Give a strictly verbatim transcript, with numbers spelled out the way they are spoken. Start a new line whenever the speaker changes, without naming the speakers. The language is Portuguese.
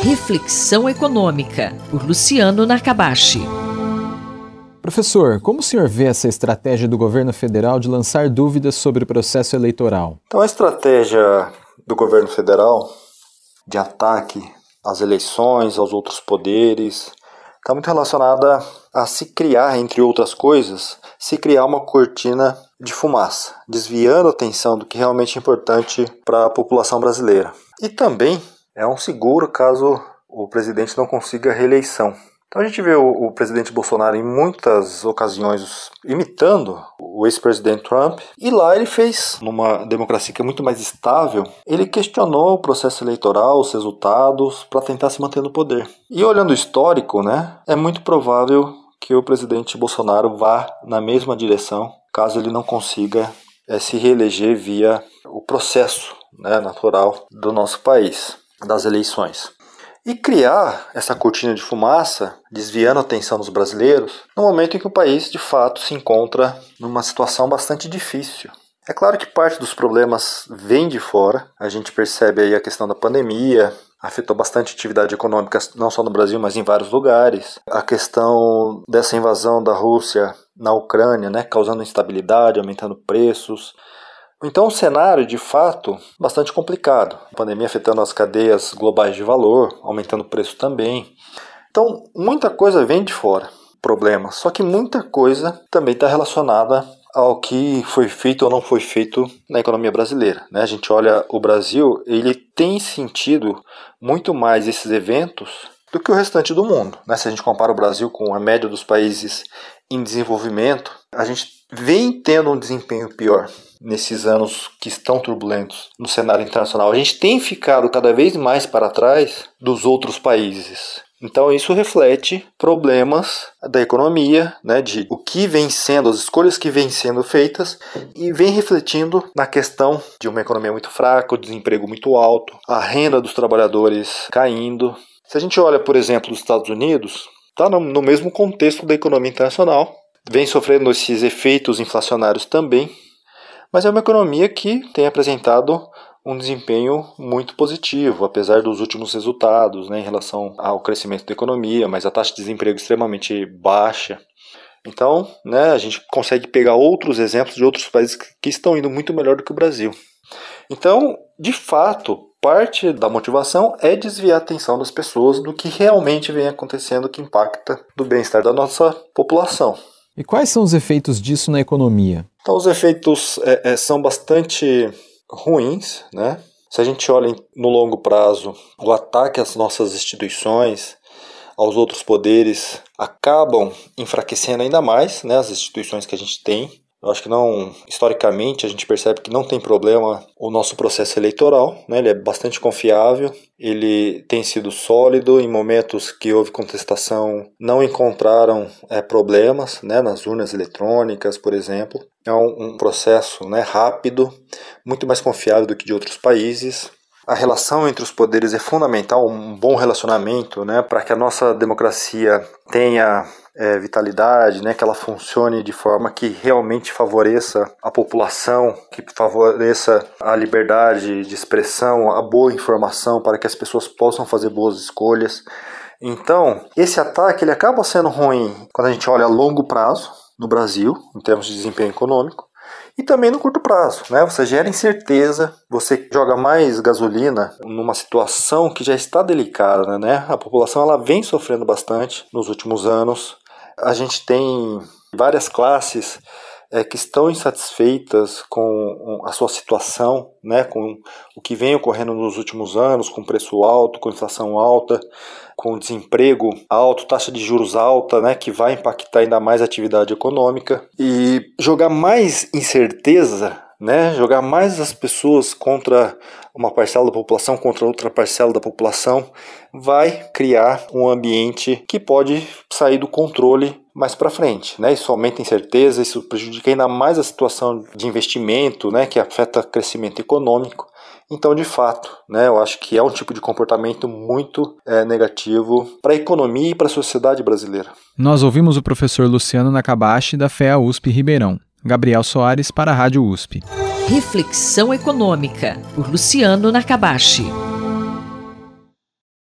Reflexão Econômica, por Luciano Nakabashi.
Professor, como o senhor vê essa estratégia do governo federal de lançar dúvidas sobre o processo eleitoral?
Então, a estratégia do governo federal de ataque às eleições, aos outros poderes, está muito relacionada a se criar, entre outras coisas, se criar uma cortina de fumaça, desviando a atenção do que realmente é importante para a população brasileira. E também é um seguro caso o presidente não consiga a reeleição. Então a gente vê o, o presidente Bolsonaro em muitas ocasiões imitando o ex-presidente Trump, e lá ele fez, numa democracia que é muito mais estável, ele questionou o processo eleitoral, os resultados, para tentar se manter no poder. E olhando o histórico, né, é muito provável que o presidente Bolsonaro vá na mesma direção, caso ele não consiga é, se reeleger via o processo, né, natural do nosso país, das eleições. E criar essa cortina de fumaça, desviando a atenção dos brasileiros, no momento em que o país, de fato, se encontra numa situação bastante difícil. É claro que parte dos problemas vem de fora, a gente percebe aí a questão da pandemia, afetou bastante a atividade econômica, não só no Brasil, mas em vários lugares. A questão dessa invasão da Rússia na Ucrânia, né, causando instabilidade, aumentando preços. Então, um cenário, de fato, bastante complicado. A pandemia afetando as cadeias globais de valor, aumentando o preço também. Então, muita coisa vem de fora, problemas. Só que muita coisa também está relacionada ao que foi feito ou não foi feito na economia brasileira, né? A gente olha o Brasil, ele tem sentido muito mais esses eventos do que o restante do mundo, né? Se a gente compara o Brasil com a média dos países em desenvolvimento, a gente vem tendo um desempenho pior nesses anos que estão turbulentos no cenário internacional. A gente tem ficado cada vez mais para trás dos outros países. Então isso reflete problemas da economia, né, de o que vem sendo, as escolhas que vêm sendo feitas, e vem refletindo na questão de uma economia muito fraca, o desemprego muito alto, a renda dos trabalhadores caindo. Se a gente olha, por exemplo, os Estados Unidos, está no, no mesmo contexto da economia internacional, vem sofrendo esses efeitos inflacionários também, mas é uma economia que tem apresentado um desempenho muito positivo, apesar dos últimos resultados, né, em relação ao crescimento da economia, mas a taxa de desemprego extremamente baixa. Então, né, a gente consegue pegar outros exemplos de outros países que estão indo muito melhor do que o Brasil. Então, de fato, parte da motivação é desviar a atenção das pessoas do que realmente vem acontecendo, que impacta no bem-estar da nossa população.
E quais são os efeitos disso na economia?
Então, os efeitos é, é, são bastante ruins, né? Se a gente olha no longo prazo, o ataque às nossas instituições, aos outros poderes, acabam enfraquecendo ainda mais, né, as instituições que a gente tem. Eu acho que não, historicamente, a gente percebe que não tem problema o nosso processo eleitoral, né? Ele é bastante confiável, ele tem sido sólido. Em momentos que houve contestação, não encontraram é, problemas, né, nas urnas eletrônicas, por exemplo. É um, um processo, né, rápido, muito mais confiável do que de outros países. A relação entre os poderes é fundamental, um bom relacionamento, né, para que a nossa democracia tenha é, vitalidade, né, que ela funcione de forma que realmente favoreça a população, que favoreça a liberdade de expressão, a boa informação para que as pessoas possam fazer boas escolhas. Então, esse ataque ele acaba sendo ruim quando a gente olha a longo prazo no Brasil, em termos de desempenho econômico, e também no curto prazo, né? Você gera incerteza, você joga mais gasolina numa situação que já está delicada, né? A população ela vem sofrendo bastante nos últimos anos. A gente tem várias classes é, que estão insatisfeitas com a sua situação, né? Com o que vem ocorrendo nos últimos anos, com preço alto, com inflação alta, com desemprego alto, taxa de juros alta, né, que vai impactar ainda mais a atividade econômica, e jogar mais incerteza, né, jogar mais as pessoas contra uma parcela da população, contra outra parcela da população, vai criar um ambiente que pode sair do controle mais para frente, né? Isso aumenta a incerteza, isso prejudica ainda mais a situação de investimento, né, que afeta o crescimento econômico. Então, de fato, né, eu acho que é um tipo de comportamento muito é, negativo para a economia e para a sociedade brasileira.
Nós ouvimos o professor Luciano Nakabashi, da F E A U S P Ribeirão. Gabriel Soares, para a Rádio U S P.
Reflexão Econômica, por Luciano Nakabashi.